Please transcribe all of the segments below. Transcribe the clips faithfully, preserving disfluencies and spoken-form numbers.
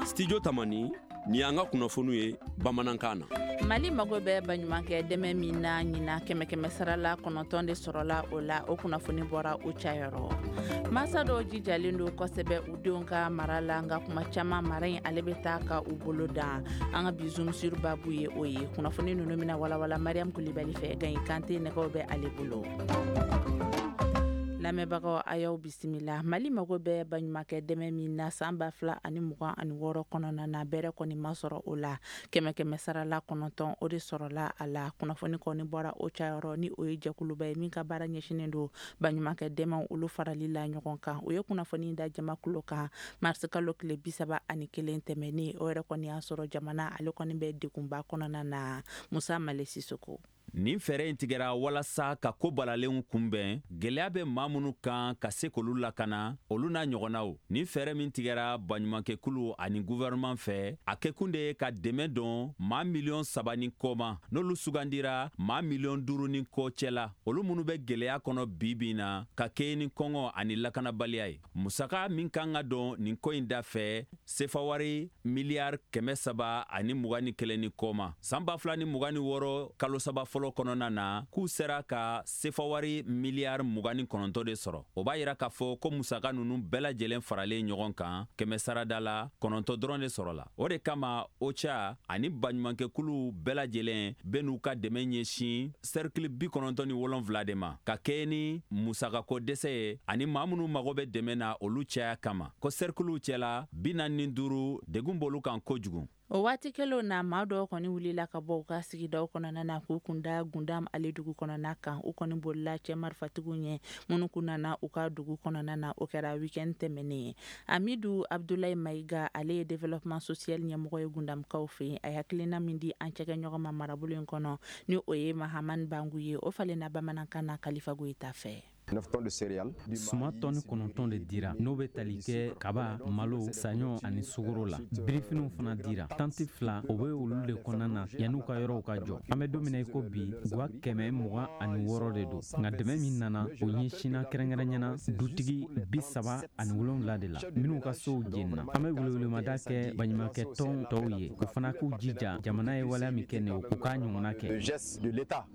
Studio Tamani ni an ka kunnafoniw ye bamanankan na. Mali mago bɛ baɲumankɛ dɛmɛ min na ɲina kɛmɛ kɛmɛ sara la kɔnɔntɔn de sɔrɔla o la o kunnafoni bɔra o cayɔrɔ. Masa dɔw jijalen don kosɛbɛ u denw ka mara la nka kuma caman mara in ale bɛ taa ka u bolo dan. An ka bi zoom sur babu ye o ye. Kunnafoni ninnu mina walawala Mariam Kulibali fɛ Gayi Kante nɛgɛw bɛ ale bolo. Lamɛnbagaw a y'aw bisimila. Mali mago bɛ baɲumankɛ dɛmɛ min na san ba fila ani mugan ani wɔɔrɔ kɔnɔna na bɛrɛ kɔni ma sɔrɔ o la. Kɛmɛ kɛmɛ sara la kɔnɔntɔn o de sɔrɔla a la. Kunnafoni kɔni bɔra o cayɔrɔ ni o ye jɛkuluba ye min ka baara ɲɛsinen don baɲumankɛ dɛmɛ olu farali la ɲɔgɔn kan. O ye kunnafoni da jamakulo kan marisi kalo tile bi saba ani kelen tɛmɛnen. O yɛrɛ kɔni y'a sɔrɔ jamana ale kɔni bɛ degunba kɔnɔna na. Musa Male Sisoko. Nin fɛɛrɛ in tigɛra walasa ka ko balalenw kunbɛn gɛlɛya bɛ maa minnu kan ka se k'olu lakana olu n'a ɲɔgɔnnaw. Nin fɛɛrɛ min tigɛra baɲumankɛkulu ani gouvernement fɛ a kɛkun de ye ka dɛmɛ dɔn maa miliyɔn saba ni kɔ ma n'olu sugandira maa miliyɔn duuru ni kɔ cɛla olu minnu bɛ gɛlɛya kɔnɔ bi bi na ka kɛ ni kɔngɔ ani lakanabaliya ye. Musaka min kan ka dɔn nin ko in da fɛ sefawari miliyari kɛmɛ saba ani mugan ni kelen ni kɔ ma san ba fila ni mugan ni wɔɔrɔ kalo saba fɔlɔ kɔnɔna na k'u sera ka sefawari miliyari mugan ni kɔnɔntɔn de sɔrɔ. O b'a yira k'a fɔ ko musaka ninnu bɛɛ lajɛlen faralen ɲɔgɔn kan kɛmɛ sarada la kɔnɔntɔn dɔrɔn de sɔrɔla. O de kama OCHA ani baɲumankɛkulu bɛɛ lajɛlen bɛ n'u ka dɛmɛ ɲɛsin cercle bi kɔnɔntɔn ni wolonwula de ma ka kɛ ni musakako dɛsɛ ye ani maa minnu mago bɛ dɛmɛ na olu caya kama. Ko cerclew cɛla bi naani ni duuru degun b'olu kan kojugu. O waati kɛlen na maa dɔw kɔni wulila ka bɔ u ka sigidaw kɔnɔna na k'u kunda Gundam ale dugu kɔnɔna kan u kɔni bolila cɛ marifatigiw ɲɛ minnu kun nana u ka dugu kɔnɔna na o kɛra weekend tɛmɛnen ye. Amidu Abdulayi Mayiga ale ye développement social ɲɛmɔgɔ ye Gundamkaw fɛ yen a ye hakilina min di an cɛkɛ ɲɔgɔn ma marabolo in kɔnɔ ni o ye Mahamani Bangu ye o falenna bamanankan na Kalifa Goyita fɛ. Suma tɔni kɔnɔntɔn de dira n'o bɛ tali kɛ kaba malo saɲɔ ani sugoro la birifiniw fana dira tanti fila o bɛ olu de kɔnɔna na yan'u ka yɔrɔw ka jɔ an bɛ don min na i ko bi guwa kɛmɛ mugan ani wɔɔrɔ de don nka dɛmɛ min nana o ɲɛsinna kɛrɛnkɛrɛnɲɛna dutigi bi saba ani wolonwula de la minnu ka sow jenina an bɛ welewelemada kɛ baɲumankɛ tɔn tɔw ye o fana k'u jija jamana ye waleya min kɛ nin u k'a ɲɔgɔnna kɛ.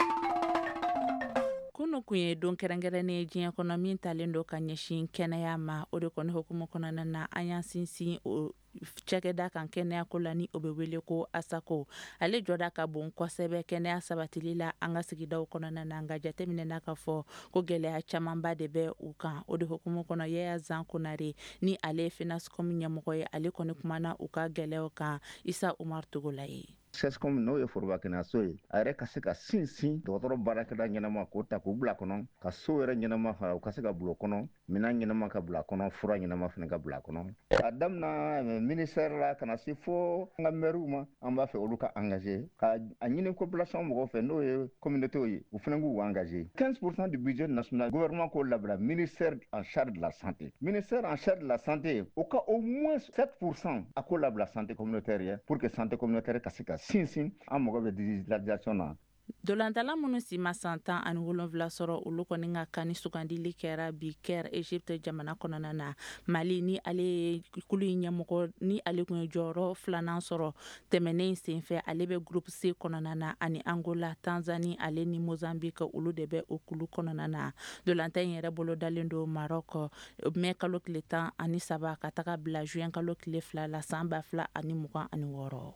Kunu kun ye don kɛrɛnkɛrɛnnen diɲɛ kɔnɔ min talen don ka ɲɛsin kɛnɛya ma o de kɔni hukumu kɔnɔna na an y'an sinsin o cɛkɛda kan kɛnɛyako la ni o bɛ wele ko ASACO ale jɔda ka bon kosɛbɛ kɛnɛya sabatili la an ka sigidaw kɔnɔna na nka jateminɛna ka fɔ ko gɛlɛya camanba de bɛ u kan o de hukumu kɔnɔ Yaya Zan Konare ni ale ye FENASCOM ɲɛmɔgɔ ye ale kɔni kumana u ka gɛlɛyaw kan Isa Umar Togola ye. SESCOM n'o ye foroba kɛnɛyaso ye a yɛrɛ ka se ka sinsin dɔgɔtɔrɔ baarakɛla ɲɛnama k'o ta k'u bila kɔnɔ ka so yɛrɛ ɲɛnama fara u ka se ka bila kɔnɔ minɛn ɲɛnama ka bila kɔnɔ fura ɲɛnama fana ka bila kɔnɔ a damina ministère la kana se fo an ka maires ma an b'a fɛ olu ka engager ka a ɲini population mɔgɔw fɛ n'o ye communauté ye u fana k'u engager quinze pour cent du budget national gouvernement k'o labila ministère en charge de la santé ministère en charge de la santé o ka au moins sept pour cent a k'o labila santé communautaire ye pour que santé communautaire ka se ka sinsin an mɔgɔ bɛ digitalisation na. Dolantala minnu si ma san tan ani wolonwula sɔrɔ olu kɔni ka kani sugandili kɛra bi kɛra Egypte jamana kɔnɔna na Mali ni ale ye kulu in ɲɛmɔgɔ ni ale kun ye jɔyɔrɔ filanan sɔrɔ tɛmɛnen senfɛ ale bɛ groupe C kɔnɔna na ani Angola, Tanzanie, ale ni Mozambique olu de bɛ o kulu kɔnɔna na. Dolanta in yɛrɛ bolo dalen don Maroc mai kalo tile tan ani saba ka taga bila juin kalo tile fila la san ba fila ani mugan ani wɔɔrɔ.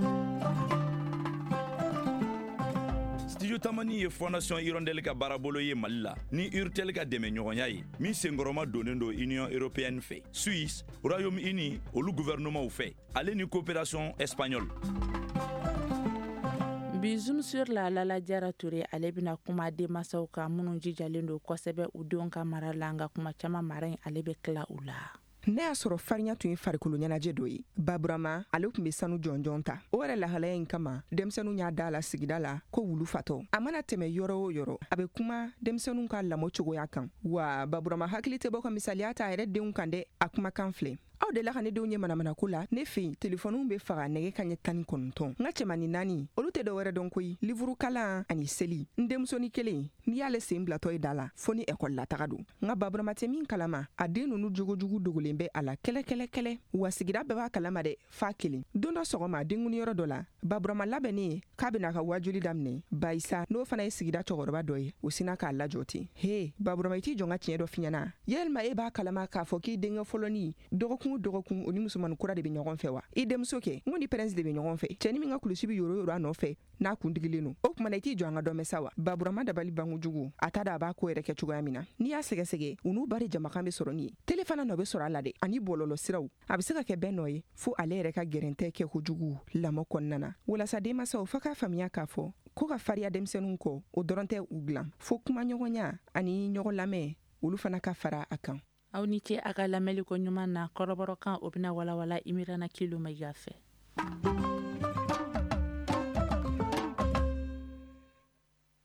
Studio Tamani ye Fondation Hirondelle ka baarabolo ye Mali la ni Urtel ka dɛmɛ ɲɔgɔnya ye min senkɔrɔma donnen don Union Européenne fɛ Suisse, Royaume-Uni olu gouvernement fɛ ale ni coopération espagnole. Bizum sur la Lala Diarra Touré ale bina kuma denmansaw kan minnu jijalen don kosɛbɛ u denw ka mara la nka kuma caman mara in ale bɛ tila u la. Ne y'a sɔrɔ farinya tun ye farikolo ɲɛnajɛ dɔ ye baburama ale tun bɛ sanu jɔnjɔn ta o yɛrɛ lahalaya in kama denmisɛnninw y'a da la sigida la ko wulu fatɔ a mana tɛmɛ yɔrɔ o yɔrɔ a bɛ kuma denmisɛnninw ka lamɔ cogoya kan wa baburama hakili tɛ bɔ ka misaliya ta a yɛrɛ denw kan dɛ a kumakan filɛ aw de la ka ne denw ye manamana ko la ne fɛ telefɔniw be faga nɛgɛ ka ɲɛ tan ni kɔnɔntɔn n ka cɛmani naani olu tɛ dɔ wɛrɛ dɔn koyi livuru kalan ani seli n denmusoni kelen n'i y'ale sen bilatɔ ye da la fɔɔ ni ekɔli la taga don n ka baburama tɛ min kalama a den nunu jogojugu dogolen bɛ a la kɛlɛkɛlɛkɛlɛ wa sigida bɛɛ b'a kalama dɛ fa kelen don dɔ sɔgɔma denkuniyɔrɔ dɔ la baburama labɛnnen k'a bena ka wajuli daminɛ baisa n'o fana ye sigida cɛkɔrɔba dɔ ye o sina k'a lajɔ ten he baburama i t'i jɔn ka tiɲɛ dɔ fiɲɛna yɛlima e b'a kalama k'a fɔ k'i denkɛ fɔlɔni dɔgɔkun dɔgɔkun o ni musomani kura de be ɲɔgɔn fɛ wa i denmuso kɛ n ko ni pɛrɛnsi de be ɲɔgɔn fɛ cɛni min ka kulusi be yoro yoro a nɔfɛ n'a kundigilen no o kumana i t'i jɔ an ka dɔmɛ sa wa baburama dabali bangu jugu a ta da a b'a ko yɛrɛ kɛ cogoya min na n'i y'a sɛgɛsɛgɛ u n'u bari jamakan be sɔrɔ ni ye tele fana nɔ be sɔrɔ a la de ani bɔlɔlɔ siraw a be se ka kɛ bɛɛ nɔ ye fo ale yɛrɛ ka gɛrɛntɛ kɛ kojugu lamɔ kɔnɔna na walasa denmasaw fa k'a faamuya k'a fɔ ko ka fariya denmisɛnninw kɔ o dɔrɔn tɛ u dilan fo kuma ɲɔgɔnya ani ɲɔgɔn lamɛn olu fana ka fara a kan aw ni ce a ka lamɛnliko ɲuman na kɔrɔbɔrɔ kan o bena walawala Imirana Kilo Mayiga fɛ.